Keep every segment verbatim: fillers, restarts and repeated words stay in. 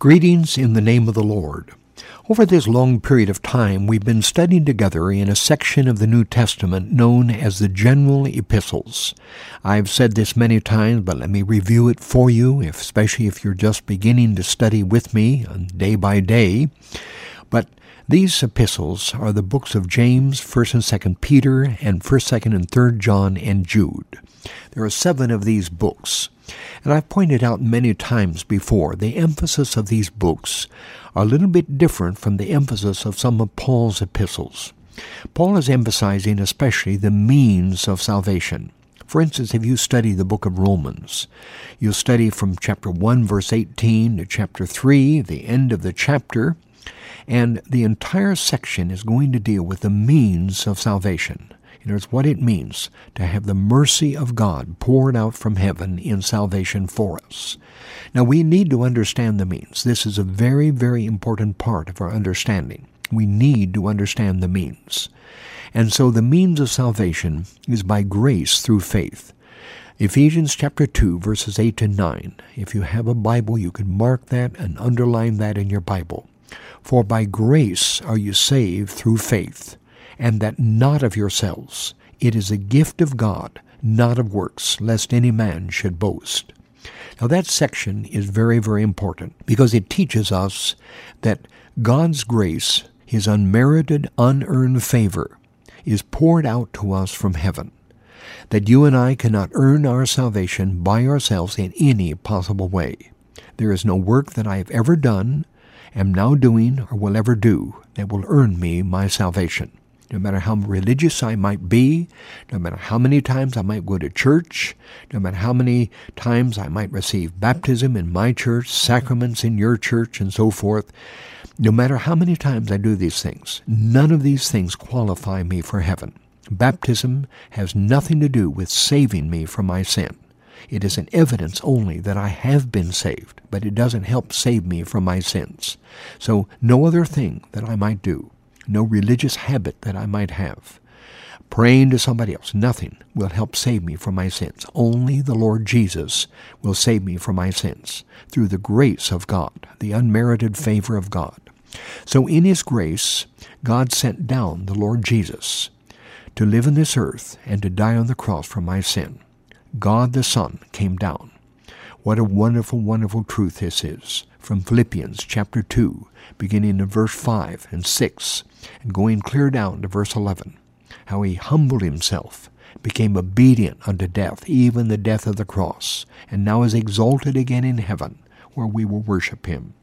Greetings in the name of the Lord. Over this long period of time, we've been studying together in a section of the New Testament known as the General Epistles. I've said this many times, but let me review it for you, if, especially if you're just beginning to study with me day by day. But these epistles are the books of James, First and Second Peter, and First, Second, and Third John and Jude. There are seven of these books. And I've pointed out many times before, the emphasis of these books are a little bit different from the emphasis of some of Paul's epistles. Paul is emphasizing especially the means of salvation. For instance, if you study the book of Romans, you'll study from chapter one, verse eighteen to chapter three, the end of the chapter, and the entire section is going to deal with the means of salvation. You know, it's what it means to have the mercy of God poured out from heaven in salvation for us. Now, we need to understand the means. This is a very, very important part of our understanding. We need to understand the means. And so the means of salvation is by grace through faith. Ephesians chapter two, verses eight to nine. If you have a Bible, you can mark that and underline that in your Bible. For by grace are you saved through faith, and that not of yourselves. It is a gift of God, not of works, lest any man should boast. Now that section is very, very important because it teaches us that God's grace, His unmerited, unearned favor, is poured out to us from heaven, that you and I cannot earn our salvation by ourselves in any possible way. There is no work that I have ever done, am now doing, or will ever do that will earn me my salvation. No matter how religious I might be, no matter how many times I might go to church, no matter how many times I might receive baptism in my church, sacraments in your church, and so forth, no matter how many times I do these things, none of these things qualify me for heaven. Baptism has nothing to do with saving me from my sin. It is an evidence only that I have been saved, but it doesn't help save me from my sins. So no other thing that I might do, no religious habit that I might have, praying to somebody else, nothing will help save me from my sins. Only the Lord Jesus will save me from my sins through the grace of God, the unmerited favor of God. So in His grace, God sent down the Lord Jesus to live in this earth and to die on the cross for my sin. God the Son came down. What a wonderful, wonderful truth this is. From Philippians chapter two, beginning in verse five and six, and going clear down to verse eleven, how He humbled Himself, became obedient unto death, even the death of the cross, and now is exalted again in heaven, where we will worship Him.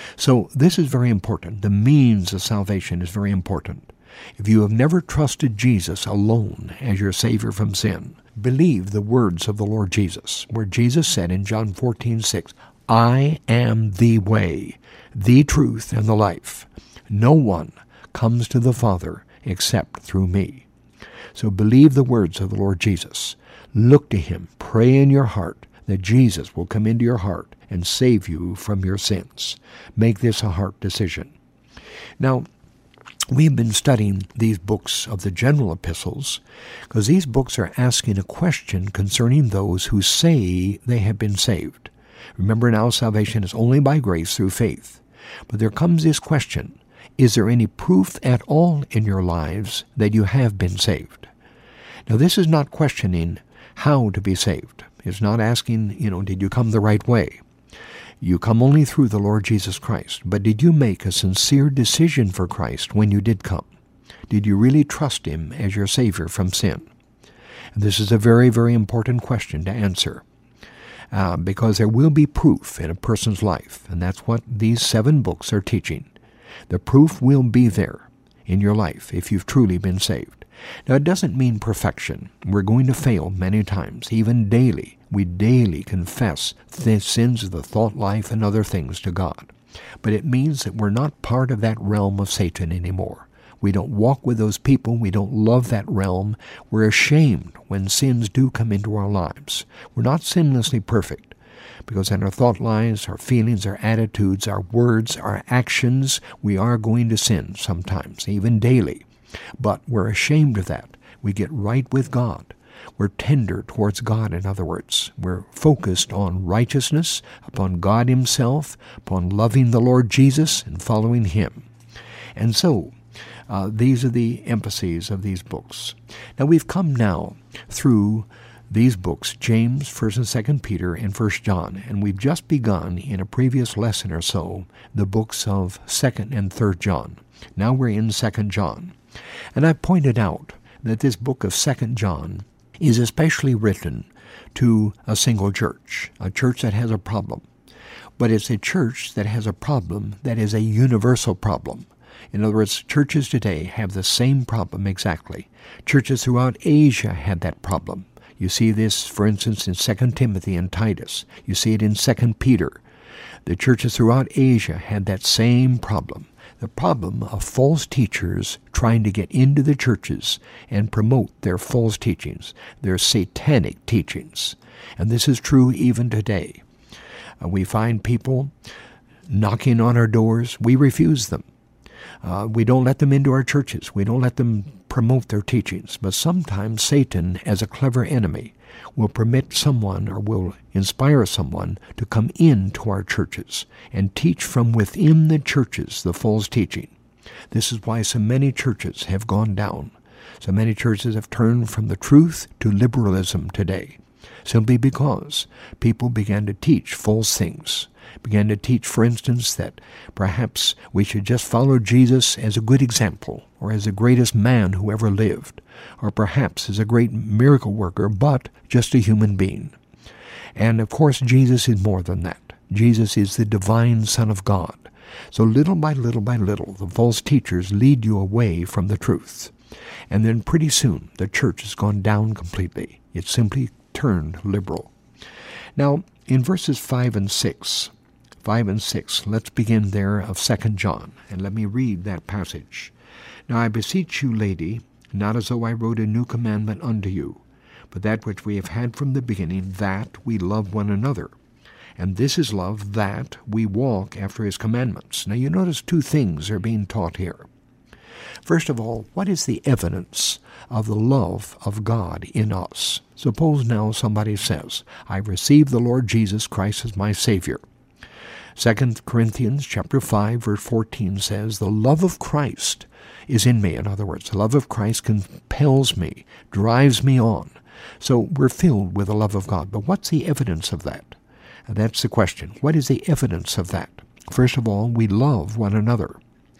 So this is very important. The means of salvation is very important. If you have never trusted Jesus alone as your Savior from sin, believe the words of the Lord Jesus, where Jesus said in John fourteen six, I am the way, the truth, and the life. No one comes to the Father except through me. So believe the words of the Lord Jesus. Look to Him. Pray in your heart that Jesus will come into your heart and save you from your sins. Make this a heart decision. Now, we've been studying these books of the general epistles because these books are asking a question concerning those who say they have been saved. Remember now, salvation is only by grace through faith. But there comes this question, is there any proof at all in your lives that you have been saved? Now this is not questioning how to be saved. It's not asking, you know, did you come the right way? You come only through the Lord Jesus Christ. But did you make a sincere decision for Christ when you did come? Did you really trust Him as your Savior from sin? And this is a very, very important question to answer. Uh, because there will be proof in a person's life, and that's what these seven books are teaching. The proof will be there in your life if you've truly been saved. Now, it doesn't mean perfection. We're going to fail many times, even daily. We daily confess the sins of the thought life and other things to God. But it means that we're not part of that realm of Satan anymore. We don't walk with those people. We don't love that realm. We're ashamed when sins do come into our lives. We're not sinlessly perfect because in our thought lives, our feelings, our attitudes, our words, our actions, we are going to sin sometimes, even daily. But we're ashamed of that. We get right with God We're tender towards God, in other words. We're focused on righteousness, upon God himself, upon loving the Lord Jesus and following him. And so, uh, these are the emphases of these books. Now, we've come now through these books, James, First and Second Peter, and First John, and we've just begun in a previous lesson or so the books of Second and Third John. Now we're in Second John, and I've pointed out that this book of Second John is especially written to a single church, a church that has a problem, but it's a church that has a problem that is a universal problem. In other words, churches today have the same problem exactly. Churches throughout Asia had that problem. You see this, for instance, in Second Timothy and Titus. You see it in Second Peter. The churches throughout Asia had that same problem. The problem of false teachers trying to get into the churches and promote their false teachings, their satanic teachings. And this is true even today. Uh, we find people knocking on our doors. We refuse them. Uh, we don't let them into our churches. We don't let them promote their teachings. But sometimes Satan, as a clever enemy, will permit someone or will inspire someone to come into our churches and teach from within the churches the false teaching. This is why so many churches have gone down. So many churches have turned from the truth to liberalism today, simply because people began to teach false things. Began to teach, for instance, that perhaps we should just follow Jesus as a good example, or as the greatest man who ever lived, or perhaps as a great miracle worker, but just a human being. And of course, Jesus is more than that. Jesus is the divine Son of God. So little by little by little, the false teachers lead you away from the truth. And then pretty soon, the church has gone down completely. It's simply turned liberal. Now, in verses five and six, five and six, let's begin there of Second John, and let me read that passage. Now I beseech you, lady, not as though I wrote a new commandment unto you, but that which we have had from the beginning, that we love one another. And this is love, that we walk after his commandments. Now you notice two things are being taught here. First of all, what is the evidence of the love of God in us? Suppose now somebody says, I received the Lord Jesus Christ as my Savior. Second Corinthians chapter five, verse fourteen says, the love of Christ is in me. In other words, the love of Christ compels me, drives me on. So we're filled with the love of God. But what's the evidence of that? And that's the question. What is the evidence of that? First of all, we love one another.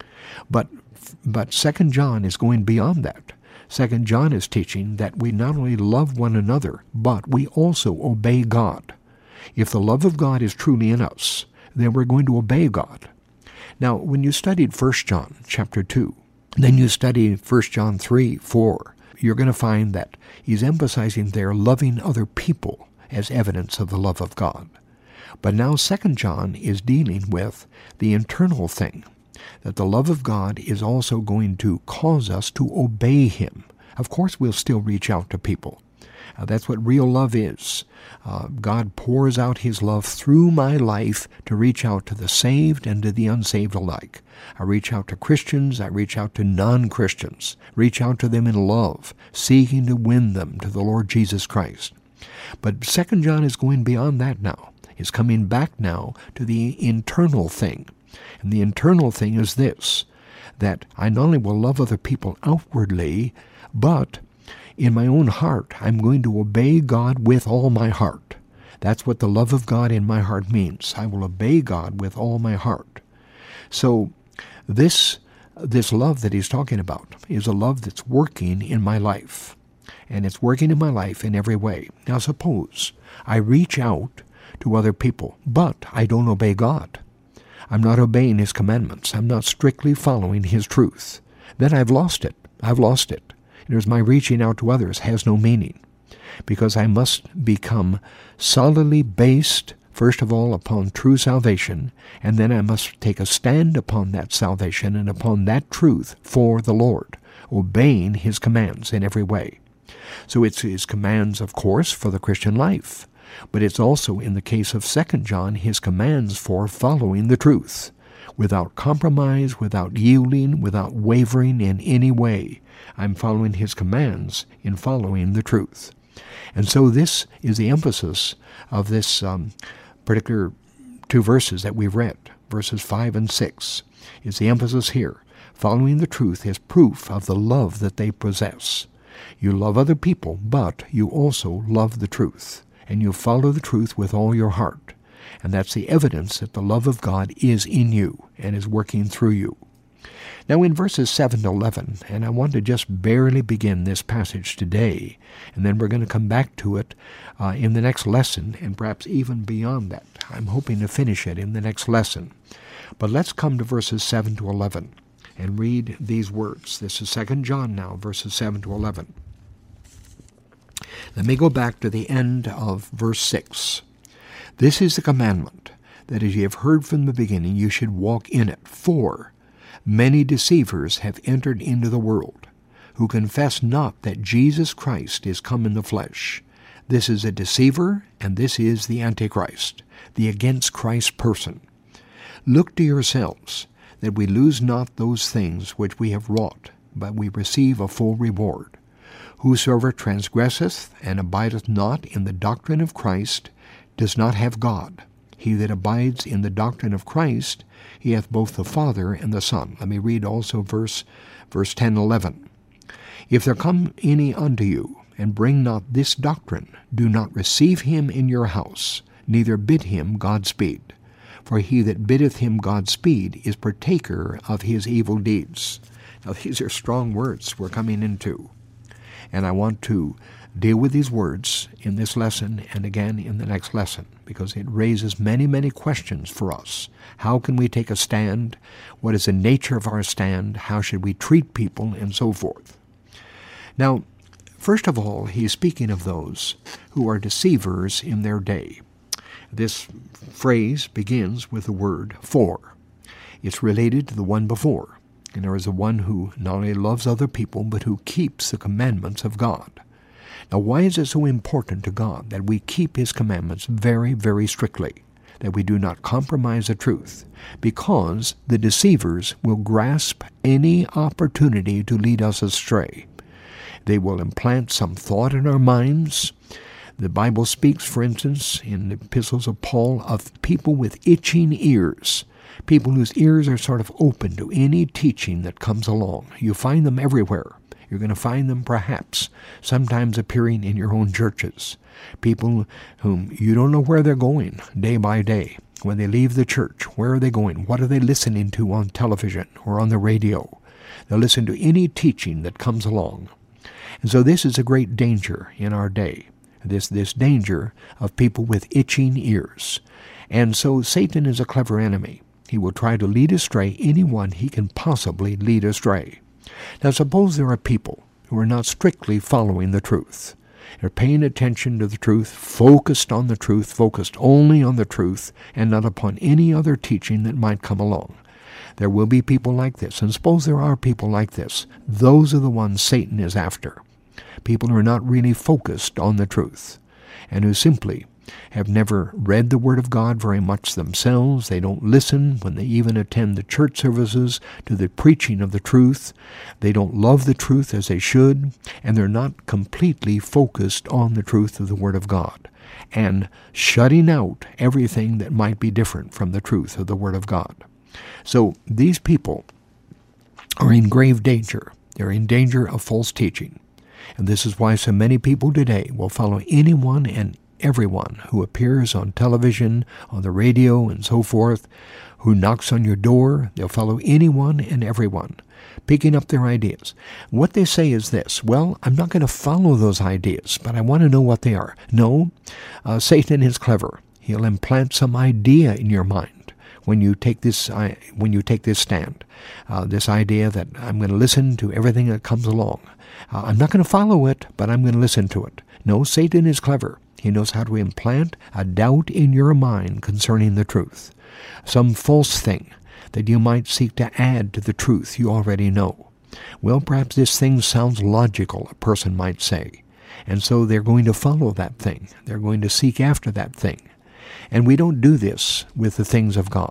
But but Second John is going beyond that. Second John is teaching that we not only love one another, but we also obey God. If the love of God is truly in us, then we're going to obey God. Now, when you studied First John chapter two, then you study First John three, four, you're going to find that he's emphasizing there loving other people as evidence of the love of God. But now Second John is dealing with the internal thing, that the love of God is also going to cause us to obey him. Of course, we'll still reach out to people. Uh, that's what real love is. Uh, God pours out his love through my life to reach out to the saved and to the unsaved alike. I reach out to Christians, I reach out to non-Christians, reach out to them in love, seeking to win them to the Lord Jesus Christ. But Second John is going beyond that now. He's coming back now to the internal thing. And the internal thing is this, that I not only will love other people outwardly, but in my own heart, I'm going to obey God with all my heart. That's what the love of God in my heart means. I will obey God with all my heart. So this, this love that he's talking about is a love that's working in my life. And it's working in my life in every way. Now suppose I reach out to other people, but I don't obey God. I'm not obeying his commandments. I'm not strictly following his truth. Then I've lost it. I've lost it. Because my reaching out to others has no meaning. Because I must become solidly based, first of all, upon true salvation, and then I must take a stand upon that salvation and upon that truth for the Lord, obeying his commands in every way. So it's his commands, of course, for the Christian life. But it's also, in the case of Second John, his commands for following the truth, without compromise, without yielding, without wavering in any way. I'm following his commands in following the truth. And so this is the emphasis of this um, particular two verses that we've read, verses five and six, is the emphasis here. Following the truth is proof of the love that they possess. You love other people, but you also love the truth, and you follow the truth with all your heart. And that's the evidence that the love of God is in you and is working through you. Now in verses seven to eleven, and I want to just barely begin this passage today, and then we're going to come back to it uh, in the next lesson, and perhaps even beyond that. I'm hoping to finish it in the next lesson. But let's come to verses seven to eleven and read these words. This is Second John now, verses seven to eleven. Let me go back to the end of verse six. This is the commandment, that as ye have heard from the beginning, you should walk in it. For many deceivers have entered into the world, who confess not that Jesus Christ is come in the flesh. This is a deceiver, and this is the Antichrist, the against Christ person. Look to yourselves, that we lose not those things which we have wrought, but we receive a full reward. Whosoever transgresseth and abideth not in the doctrine of Christ does not have God. He that abides in the doctrine of Christ, he hath both the Father and the Son. Let me read also verse verse ten and eleven. If there come any unto you, and bring not this doctrine, do not receive him in your house, neither bid him Godspeed. For he that biddeth him Godspeed is partaker of his evil deeds. Now these are strong words we're coming into. And I want to deal with these words in this lesson and again in the next lesson, because it raises many, many questions for us. How can we take a stand? What is the nature of our stand? How should we treat people? And so forth. Now, first of all, he is speaking of those who are deceivers in their day. This phrase begins with the word for. It's related to the one before. And there is the one who not only loves other people, but who keeps the commandments of God. Now, why is it so important to God that we keep his commandments very, very strictly, that we do not compromise the truth? Because the deceivers will grasp any opportunity to lead us astray. They will implant some thought in our minds. The Bible speaks, for instance, in the epistles of Paul, of people with itching ears, people whose ears are sort of open to any teaching that comes along. You find them everywhere. You're going to find them perhaps sometimes appearing in your own churches. People whom you don't know where they're going day by day. When they leave the church, where are they going? What are they listening to on television or on the radio? They'll listen to any teaching that comes along. And so this is a great danger in our day, this, this danger of people with itching ears. And so Satan is a clever enemy. He will try to lead astray anyone he can possibly lead astray. Now suppose there are people who are not strictly following the truth. They're paying attention to the truth, focused on the truth, focused only on the truth, and not upon any other teaching that might come along. There will be people like this, and suppose there are people like this. Those are the ones Satan is after. People who are not really focused on the truth, and who simply have never read the Word of God very much themselves. They don't listen when they even attend the church services to the preaching of the truth. They don't love the truth as they should, and they're not completely focused on the truth of the Word of God, and shutting out everything that might be different from the truth of the Word of God. So these people are in grave danger. They're in danger of false teaching. And this is why so many people today will follow anyone and everyone who appears on television, on the radio, and so forth, who knocks on your door. They'll follow anyone and everyone, picking up their ideas. What they say is this: well, I'm not going to follow those ideas, but I want to know what they are. No, uh, Satan is clever. He'll implant some idea in your mind when you take this uh, when you take this stand. Uh, this idea that I'm going to listen to everything that comes along. Uh, I'm not going to follow it, but I'm going to listen to it. No, Satan is clever. He knows how to implant a doubt in your mind concerning the truth, some false thing that you might seek to add to the truth you already know. Well, perhaps this thing sounds logical, a person might say, and so they're going to follow that thing. They're going to seek after that thing. And we don't do this with the things of God.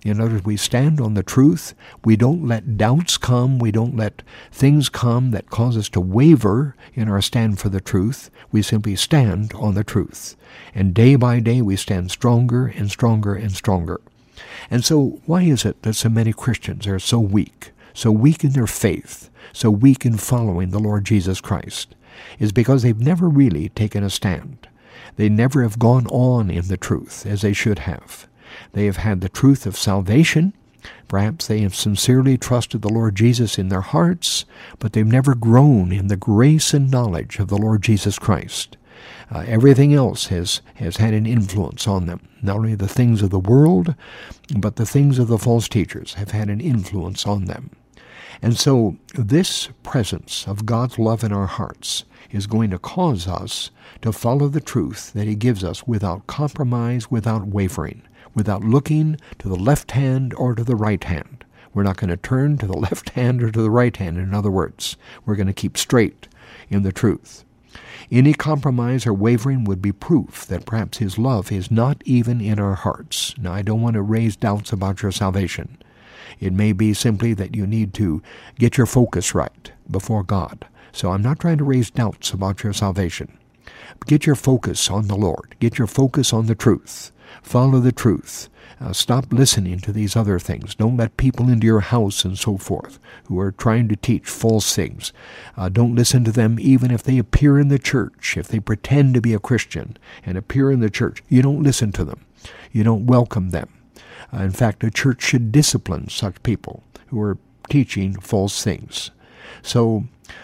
In other words, we stand on the truth. We don't let doubts come. We don't let things come that cause us to waver in our stand for the truth. We simply stand on the truth. And day by day we stand stronger and stronger and stronger. And so why is it that so many Christians are so weak, so weak in their faith, so weak in following the Lord Jesus Christ? It's because they've never really taken a stand. They never have gone on in the truth as they should have. They have had the truth of salvation. Perhaps they have sincerely trusted the Lord Jesus in their hearts, but they've never grown in the grace and knowledge of the Lord Jesus Christ. Uh, everything else has, has had an influence on them. Not only the things of the world, but the things of the false teachers have had an influence on them. And so this presence of God's love in our hearts is going to cause us to follow the truth that He gives us without compromise, without wavering, without looking to the left hand or to the right hand. We're not going to turn to the left hand or to the right hand. In other words, we're going to keep straight in the truth. Any compromise or wavering would be proof that perhaps His love is not even in our hearts. Now, I don't want to raise doubts about your salvation. It may be simply that you need to get your focus right before God. So I'm not trying to raise doubts about your salvation. Get your focus on the Lord. Get your focus on the truth. Follow the truth. Uh, stop listening to these other things. Don't let people into your house and so forth who are trying to teach false things. Uh, don't listen to them even if they appear in the church. If they pretend to be a Christian and appear in the church, you don't listen to them. You don't welcome them. Uh, in fact, a church should discipline such people who are teaching false things. So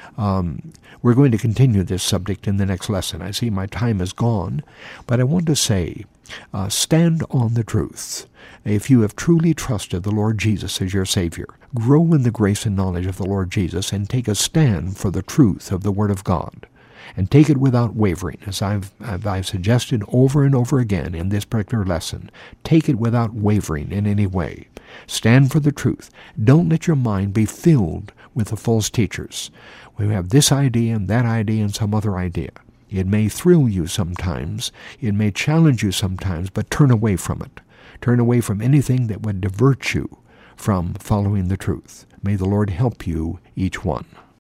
um, we're going to continue this subject in the next lesson. I see my time is gone, but I want to say, uh, stand on the truth. If you have truly trusted the Lord Jesus as your Savior, grow in the grace and knowledge of the Lord Jesus and take a stand for the truth of the Word of God. And take it without wavering, as I've, I've, I've suggested over and over again in this particular lesson. Take it without wavering in any way. Stand for the truth. Don't let your mind be filled with the false teachers. We have this idea and that idea and some other idea. It may thrill you sometimes. It may challenge you sometimes, but turn away from it. Turn away from anything that would divert you from following the truth. May the Lord help you, each one.